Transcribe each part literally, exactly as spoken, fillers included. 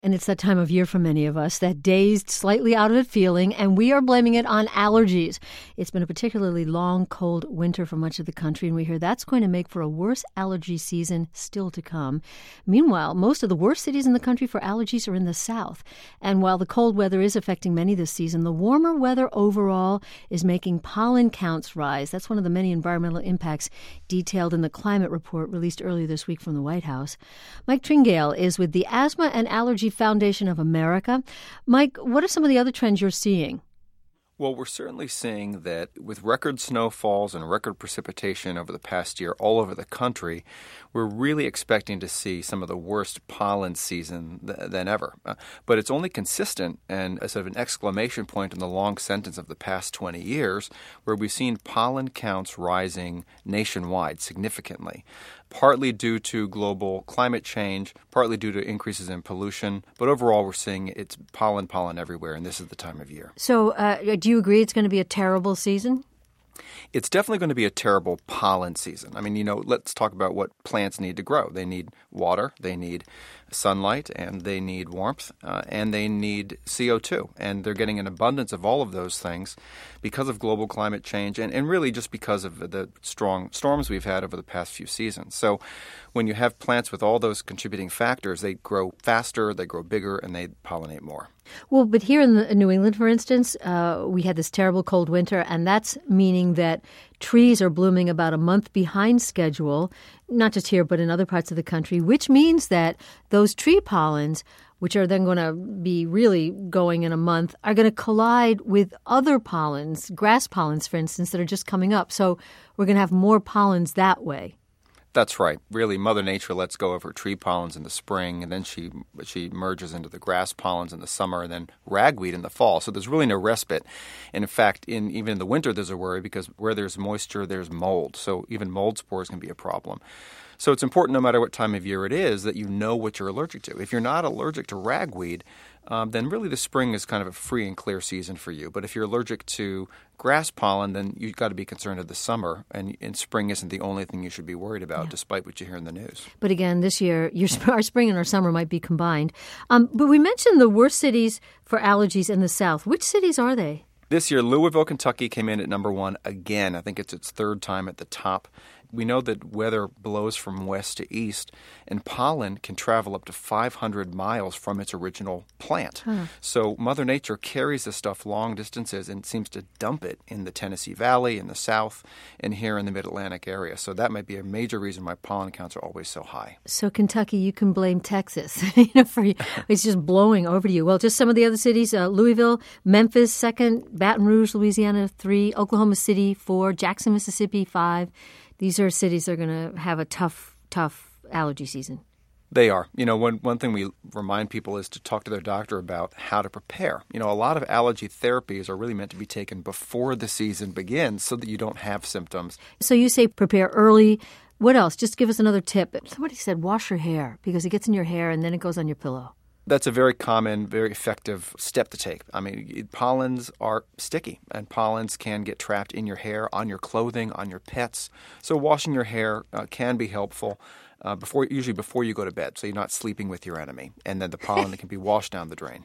And it's that time of year for many of us, that dazed, slightly out of it feeling, and we are blaming it on allergies. It's been a particularly long, cold winter for much of the country, and we hear that's going to make for a worse allergy season still to come. Meanwhile, most of the worst cities in the country for allergies are in the south. And while the cold weather is affecting many this season, the warmer weather overall is making pollen counts rise. That's one of the many environmental impacts detailed in the climate report released earlier this week from the White House. Mike Tringale is with the Asthma and Allergy Foundation of America. Mike, what are some of the other trends you're seeing? Well, we're certainly seeing that with record snowfalls and record precipitation over the past year all over the country, we're really expecting to see some of the worst pollen season th- than ever. Uh, but it's only consistent and a sort of an exclamation point in the long sentence of the past twenty years where we've seen pollen counts rising nationwide significantly, partly due to global climate change, partly due to increases in pollution. But overall, we're seeing it's pollen, pollen everywhere, and this is the time of year. So uh, do you agree it's going to be a terrible season? It's definitely going to be a terrible pollen season. I mean, you know, let's talk about what plants need to grow. They need water, they need sunlight, and they need warmth, uh, and they need C O two. And they're getting an abundance of all of those things because of global climate change and, and really just because of the strong storms we've had over the past few seasons. So when you have plants with all those contributing factors, they grow faster, they grow bigger, and they pollinate more. Well, but here in, the, in New England, for instance, uh, we had this terrible cold winter, and that's meaning that trees are blooming about a month behind schedule, not just here, but in other parts of the country, which means that those tree pollens, which are then going to be really going in a month, are going to collide with other pollens, grass pollens, for instance, that are just coming up. So we're going to have more pollens that way. That's right. Really, Mother Nature lets go of her tree pollens in the spring, and then she she merges into the grass pollens in the summer, and then ragweed in the fall. So there's really no respite. And in fact, in even in the winter, there's a worry because where there's moisture, there's mold. So even mold spores can be a problem. So it's important, no matter what time of year it is, that you know what you're allergic to. If you're not allergic to ragweed, um, then really the spring is kind of a free and clear season for you. But if you're allergic to grass pollen, then you've got to be concerned of the summer. And, and spring isn't the only thing you should be worried about, yeah. despite what you hear in the news. But again, this year, your, our spring and our summer might be combined. Um, but we mentioned the worst cities for allergies in the South. Which cities are they? This year, Louisville, Kentucky came in at number one again. I think it's its third time at the top. We know that weather blows from west to east, and pollen can travel up to five hundred miles from its original plant. Huh. So Mother Nature carries this stuff long distances and seems to dump it in the Tennessee Valley, in the south, and here in the Mid-Atlantic area. So that might be a major reason why pollen counts are always so high. So Kentucky, you can blame Texas. you know, for it's just blowing over to you. Well, just some of the other cities, uh, Louisville, Memphis, second, Baton Rouge, Louisiana, three, Oklahoma City, four, Jackson, Mississippi, five. These are cities that are going to have a tough, tough allergy season. They are. You know, one, one thing we remind people is to talk to their doctor about how to prepare. You know, a lot of allergy therapies are really meant to be taken before the season begins so that you don't have symptoms. So you say prepare early. What else? Just give us another tip. Somebody said wash your hair because it gets in your hair and then it goes on your pillow. That's a very common, very effective step to take. I mean, pollens are sticky, and pollens can get trapped in your hair, on your clothing, on your pets. So washing your hair uh, can be helpful uh, before, usually before you go to bed, so you're not sleeping with your enemy. And then the pollen can be washed down the drain.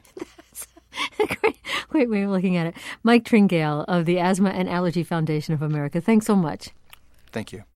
Great, great way of looking at it. Mike Tringale of the Asthma and Allergy Foundation of America. Thanks so much. Thank you.